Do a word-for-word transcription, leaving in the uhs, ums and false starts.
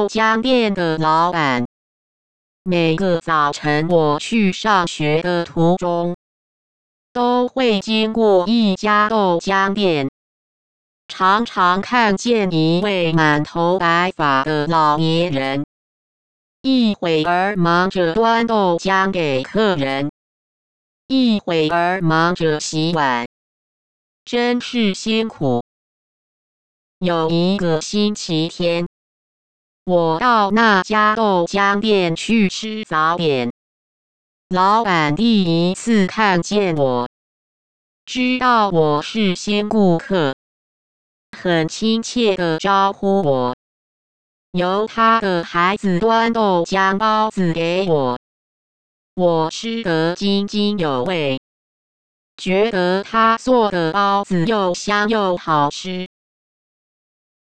浆店的老板。每个早晨我去上学的途中，都会经过一家豆浆店，常常看见一位满头白发的老年人，一会儿忙着端豆浆给客人，一会儿忙着洗碗，真是辛苦。有一个星期天，我到那家豆浆店去吃早点，老板第一次看见我，知道我是新顾客，很亲切地招呼我，由他的孩子端豆浆包子给我，我吃得津津有味，觉得他做的包子又香又好吃。